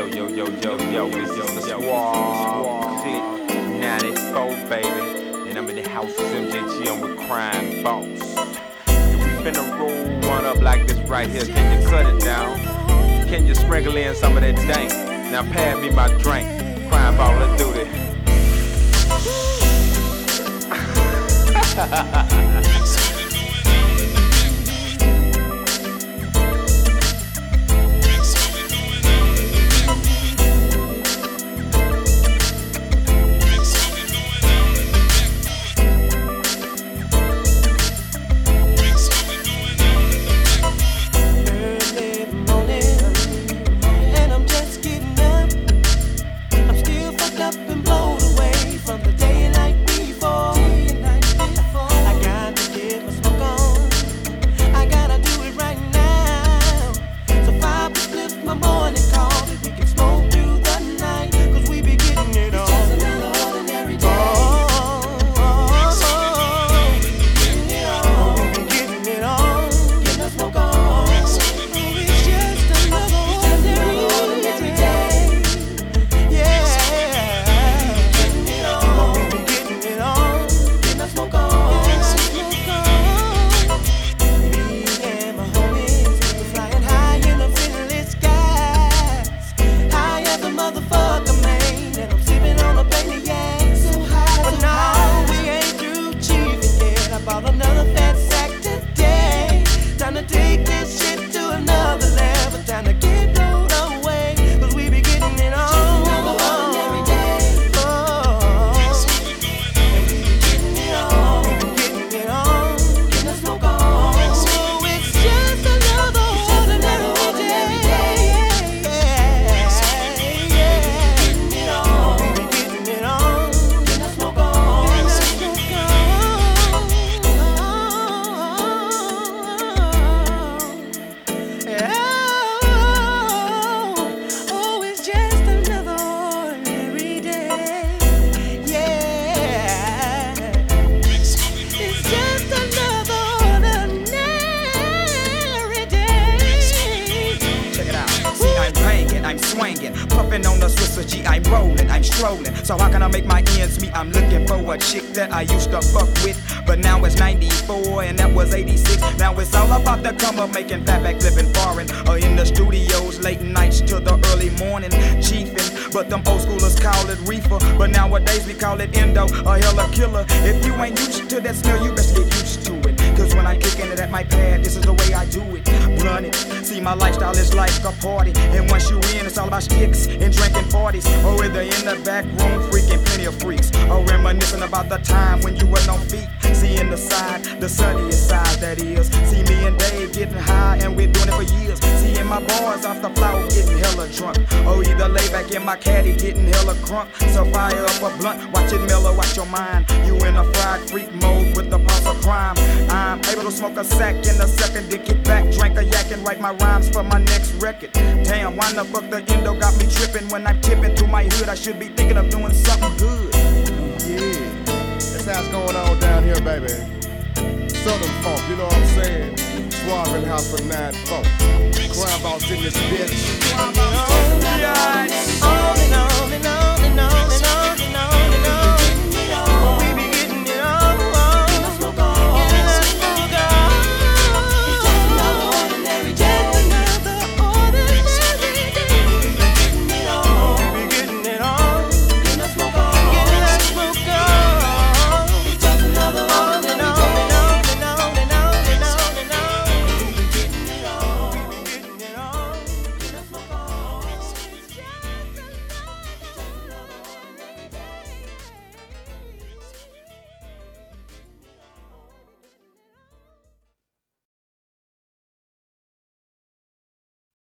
Yo, this is the Squad. 94, baby. And I'm in the house with MJG, I'm with Crime Boss. And we finna roll one up like this right here. Can you cut it down? Can you sprinkle in some of that dank? Now pass me my drink. Crime Boss, let's do this. I'm swinging, puffing on the Swisser G, I'm rolling, I'm strolling. So how can I make my ends meet? I'm looking for a chick that I used to fuck with, but now it's 94 and that was 86. Now it's all about the come up, making fat back living foreign, or in the studios late nights to the early morning, chiefing. But them old schoolers call it reefer, but nowadays we call it endo, a hella killer. If you ain't used to that smell, you best get used to it. Cause when I kick it at my pad, this is the way I do it. Blunt it. See, my lifestyle is like a party, and once you in, it's all about sticks and drinking 40s. Or either in the back room, freaking plenty of freaks, or reminiscing about the time when you were on feet. Seeing the side, the sunniest side that is. See me and Dave getting high, and we're doing it for years. Seeing my boys off the floor getting hella drunk, or either lay back in my caddy getting hella crunk. So fire up a blunt, watch it mellow, watch your mind. You in a fried freak mode with the pulse of crime. I'm able to smoke a sack in a second, then kick back, drink a yak, and write my rhymes for my next record. Damn, why the fuck the endo got me tripping? When I'm tipping through my hood, I should be thinking of doing something good. Yeah, that's how it's going on down here, baby. Southern funk, you know what I'm saying? Suave in the house for 9 funk. Crime Boss in this bitch. Yeah.